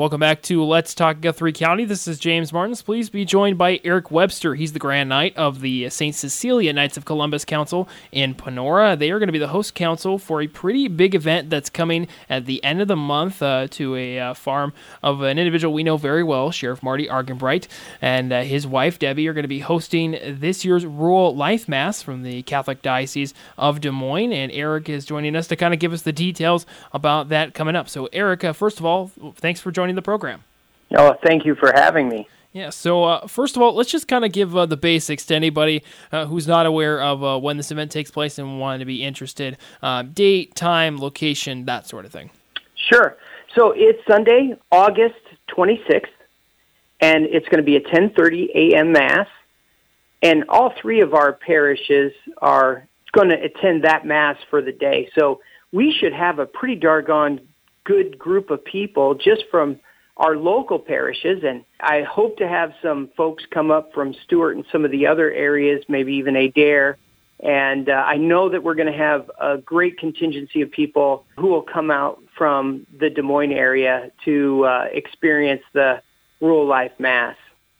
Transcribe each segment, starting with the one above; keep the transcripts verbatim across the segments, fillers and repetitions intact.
welcome back to Let's Talk Guthrie County. This is James Martins. Please be joined by Eric Webster. He's the Grand Knight of the Saint Cecilia Knights of Columbus Council in Panora. They are going to be the host council for a pretty big event that's coming at the end of the month uh, to a uh, farm of an individual we know very well, Sheriff Marty Argenbright, and uh, his wife, Debbie, are going to be hosting this year's Rural Life Mass from the Catholic Diocese of Des Moines, and Eric is joining us to kind of give us the details about that coming up. So, Eric, uh, first of all, thanks for joining the program. Oh, thank you for having me. Yeah, so uh, first of all, let's just kind of give uh, the basics to anybody uh, who's not aware of uh, when this event takes place and wanting to be interested. Uh, date, time, location, that sort of thing. Sure. So it's Sunday, August twenty-sixth, and it's going to be a ten thirty a.m. Mass, and all three of our parishes are going to attend that Mass for the day. So we should have a pretty doggone good group of people just from our local parishes, and I hope to have some folks come up from Stewart and some of the other areas, maybe even Adair, and uh, I know that we're going to have a great contingency of people who will come out from the Des Moines area to uh, experience the Rural Life Mass.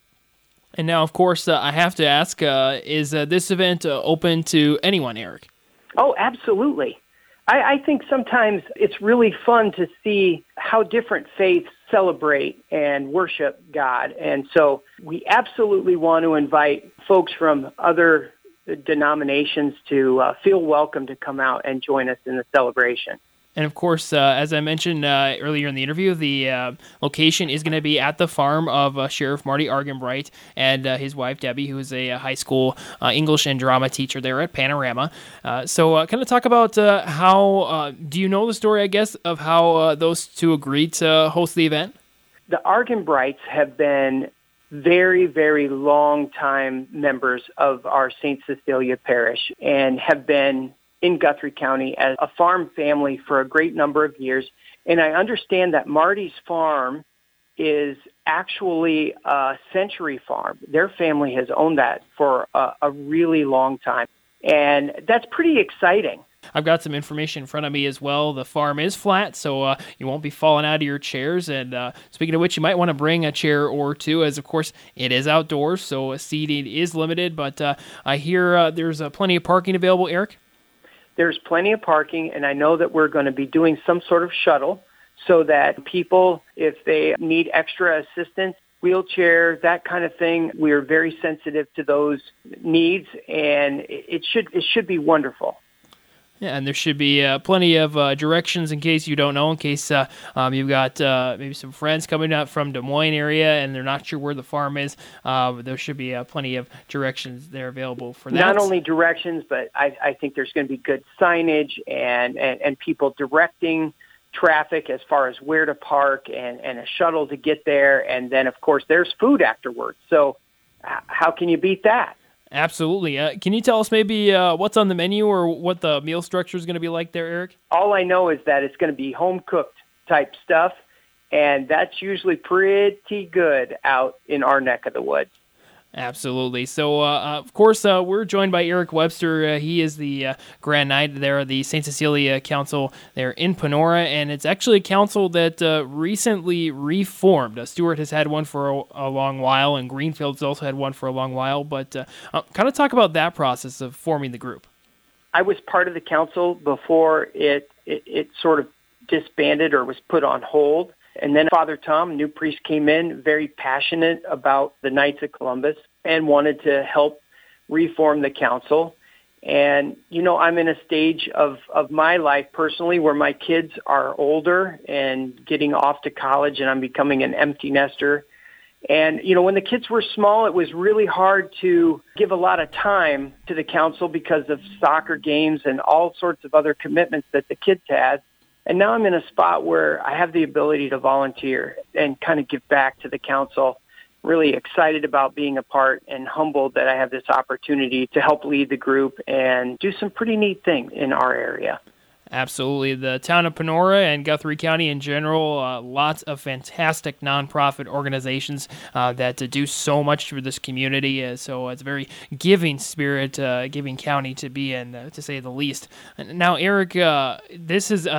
And now, of course, uh, I have to ask, uh, is uh, this event uh, open to anyone, Eric? Oh, absolutely. I, I think sometimes it's really fun to see how different faiths celebrate and worship God. And so we absolutely want to invite folks from other denominations to uh, feel welcome to come out and join us in the celebration. And of course, uh, as I mentioned uh, earlier in the interview, the uh, location is going to be at the farm of uh, Sheriff Marty Argenbright and uh, his wife, Debbie, who is a, a high school uh, English and drama teacher there at Panorama. Uh, so uh, kind of talk about uh, how, uh, do you know the story, I guess, of how uh, those two agreed to host the event? The Argenbrights have been very, very long time members of our Saint Cecilia Parish and have been in Guthrie County as a farm family for a great number of years. And I understand that Marty's farm is actually a century farm. Their family has owned that for a, a really long time. And that's pretty exciting. I've got some information in front of me as well. The farm is flat, so uh, you won't be falling out of your chairs. And uh, speaking of which, you might want to bring a chair or two, as of course it is outdoors, so seating is limited. But uh, I hear uh, there's uh, plenty of parking available, Eric? There's plenty of parking, and I know that we're going to be doing some sort of shuttle so that people, if they need extra assistance, wheelchair, that kind of thing, we are very sensitive to those needs, and it should it should be wonderful. Yeah, and there should be uh, plenty of uh, directions in case you don't know, in case uh, um, you've got uh, maybe some friends coming up from Des Moines area and they're not sure where the farm is. Uh, there should be uh, plenty of directions there available for that. Not only directions, but I, I think there's going to be good signage and, and, and people directing traffic as far as where to park and, and a shuttle to get there. And then, of course, there's food afterwards. So h- how can you beat that? Absolutely. Uh, can you tell us maybe uh, what's on the menu or what the meal structure is going to be like there, Eric? All I know is that it's going to be home-cooked type stuff, and that's usually pretty good out in our neck of the woods. Absolutely. So, uh, of course, uh, we're joined by Eric Webster. Uh, he is the uh, Grand Knight there at the Saint Cecilia Council there in Panora, and it's actually a council that uh, recently reformed. Uh, Stewart has had one for a, a long while, and Greenfield's also had one for a long while, but uh, uh, kind of talk about that process of forming the group. I was part of the council before it, it, it sort of disbanded or was put on hold. And then Father Tom, new priest, came in, very passionate about the Knights of Columbus and wanted to help reform the council. And, you know, I'm in a stage of, of my life personally where my kids are older and getting off to college, and I'm becoming an empty nester. And, you know, when the kids were small, it was really hard to give a lot of time to the council because of soccer games and all sorts of other commitments that the kids had. And now I'm in a spot where I have the ability to volunteer and kind of give back to the council. Really excited about being a part and humbled that I have this opportunity to help lead the group and do some pretty neat things in our area. Absolutely. The town of Panora and Guthrie County in general, uh, lots of fantastic nonprofit organizations uh, that uh, do so much for this community. Uh, so it's a very giving spirit, uh, giving county to be in, uh, to say the least. Now, Eric, uh, this is a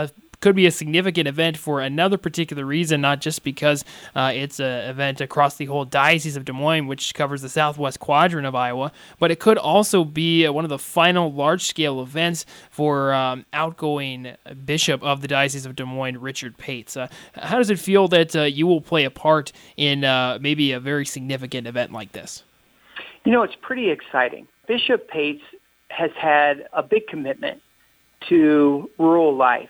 could be a significant event for another particular reason, not just because uh, it's an event across the whole Diocese of Des Moines, which covers the southwest quadrant of Iowa, but it could also be uh, one of the final large-scale events for um, outgoing Bishop of the Diocese of Des Moines, Richard Pates. Uh, how does it feel that uh, you will play a part in uh, maybe a very significant event like this? You know, it's pretty exciting. Bishop Pates has had a big commitment to rural life,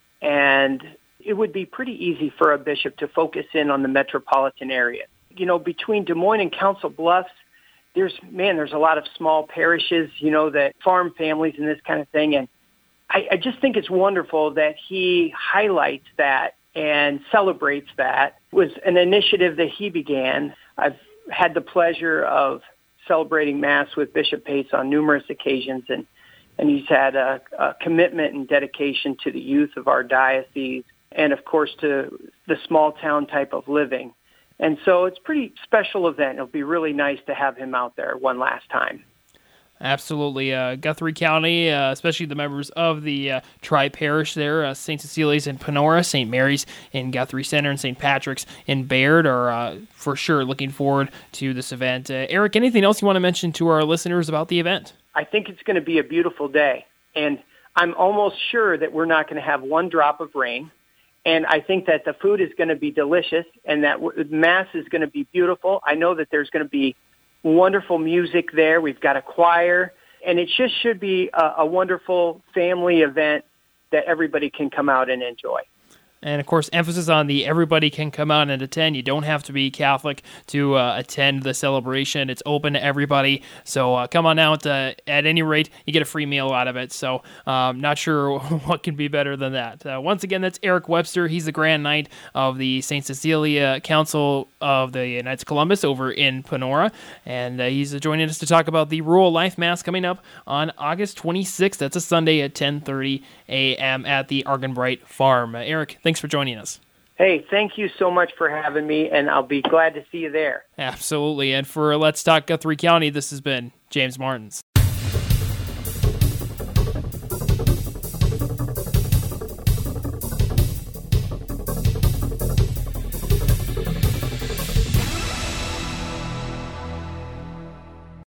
and it would be pretty easy for a bishop to focus in on the metropolitan area. You know, between Des Moines and Council Bluffs, there's, man, there's a lot of small parishes, you know, that farm families and this kind of thing, and I, I just think it's wonderful that he highlights that and celebrates that. It was an initiative that he began. I've had the pleasure of celebrating Mass with Bishop Pates on numerous occasions, and, and he's had a, a commitment and dedication to the youth of our diocese and, of course, to the small town type of living. And so it's a pretty special event. It'll be really nice to have him out there one last time. Absolutely. Uh, Guthrie County, uh, especially the members of the uh, Tri-Parish there, uh, Saint Cecilia's in Panora, Saint Mary's in Guthrie Center, and Saint Patrick's in Baird are uh, for sure looking forward to this event. Uh, Eric, anything else you want to mention to our listeners about the event? I think it's going to be a beautiful day, and I'm almost sure that we're not going to have one drop of rain, and I think that the food is going to be delicious, and that w- Mass is going to be beautiful. I know that there's going to be wonderful music there. We've got a choir, and it just should be a, a wonderful family event that everybody can come out and enjoy. And, of course, emphasis on the everybody can come out and attend. You don't have to be Catholic to uh, attend the celebration. It's open to everybody. So uh, come on out. Uh, at any rate, you get a free meal out of it. So um, not sure what can be better than that. Uh, once again, that's Eric Webster. He's the Grand Knight of the Saint Cecilia Council of the Knights of Columbus over in Panora. And uh, he's joining us to talk about the Rural Life Mass coming up on August twenty-sixth. That's a Sunday at ten thirty a.m. at the Argenbright Farm. Uh, Eric, thanks for joining us. Hey, thank you so much for having me, and I'll be glad to see you there. Absolutely. And for Let's Talk Guthrie County, this has been James Martins.